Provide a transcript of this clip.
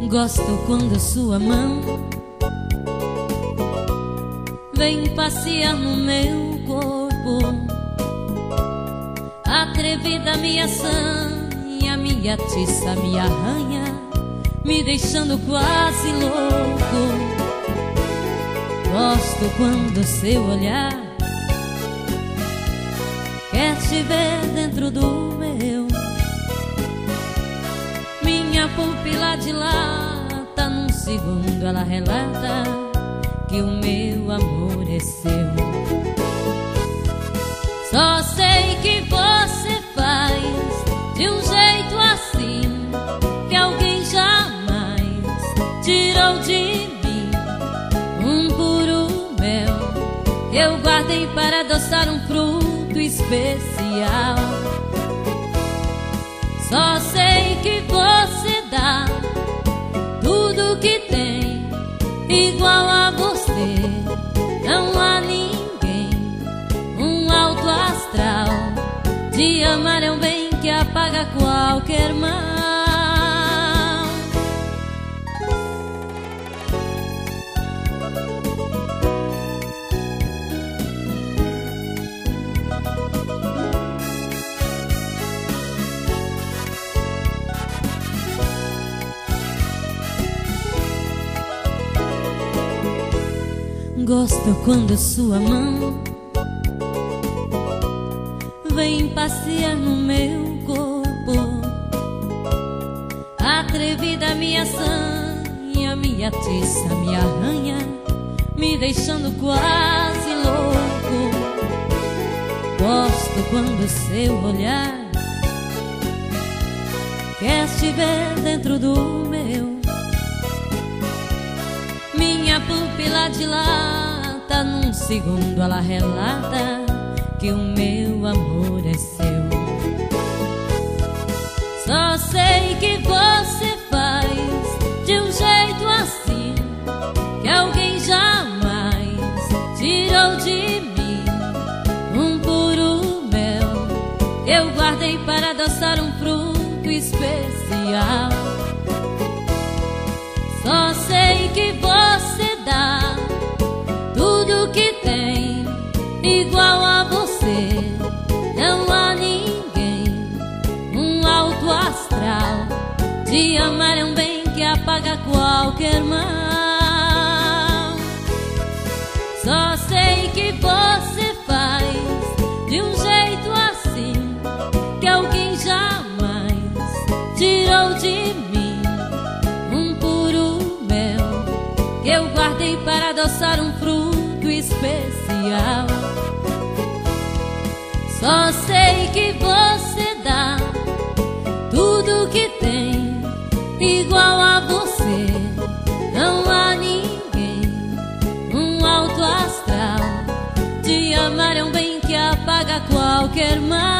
Gosto quando sua mão vem passear no meu corpo, atrevida me assanha, me atiça, me arranha, me deixando quase louco. Gosto quando seu olhar quer te ver dentro do meu. Minha pupila dilata, num segundo ela relata que o meu amor é seu. Só sei que você faz de um jeito assim que alguém jamais tirou de mim. Um puro mel eu guardei para adoçar um fruto especial. Só sei que você dá tudo que tem, igual a você não há ninguém. Um alto astral de amar é um bem que apaga qualquer mal. Gosto quando sua mão vem passear no meu corpo, atrevida me assanha, me atiça, me arranha, me deixando quase louco. Gosto quando seu olhar quer te ver dentro do meu. Minha pupila dilata, num segundo ela relata que o meu amor é seu. Só sei que você faz de um jeito assim que alguém jamais tirou de mim. Um puro mel eu guardei para adoçar um fruto especial. Só sei que você dá tudo que tem, igual a você não há ninguém. Um alto astral de amar é um bem que apaga qualquer mal. Só sei que você faz de um jeito assim que alguém jamais tirou de mim. Eu guardei para adoçar um fruto especial. Só sei que você dá tudo que tem, igual a você não há ninguém. Um alto astral de amar é um bem que apaga qualquer mal.